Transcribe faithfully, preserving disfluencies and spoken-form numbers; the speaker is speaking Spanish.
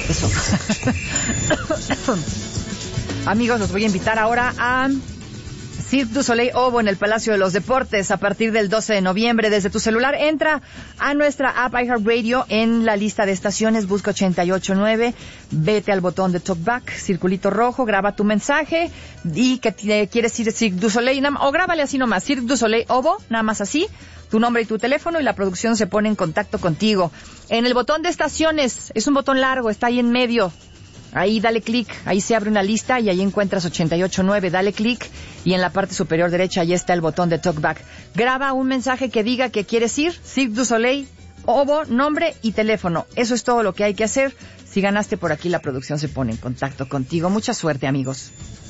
Eso. Amigos, los voy a invitar ahora a Cirque du Soleil Obo en el Palacio de los Deportes a partir del doce de noviembre. Desde tu celular entra a nuestra app iHeartRadio en la lista de estaciones, busca ochenta y ocho punto nueve, vete al botón de Talkback, circulito rojo, graba tu mensaje y que te quieres ir a Cirque du Soleil, o grábale así nomás, Cirque du Soleil Obo, nada más así, tu nombre y tu teléfono y la producción se pone en contacto contigo. En el botón de estaciones, es un botón largo, está ahí en medio. Ahí dale clic, ahí se abre una lista y ahí encuentras ochenta y ocho punto nueve, dale clic y en la parte superior derecha ahí está el botón de Talkback. Graba un mensaje que diga que quieres ir, Cirque du Soleil, Obo, nombre y teléfono. Eso es todo lo que hay que hacer. Si ganaste por aquí, la producción se pone en contacto contigo. Mucha suerte, amigos.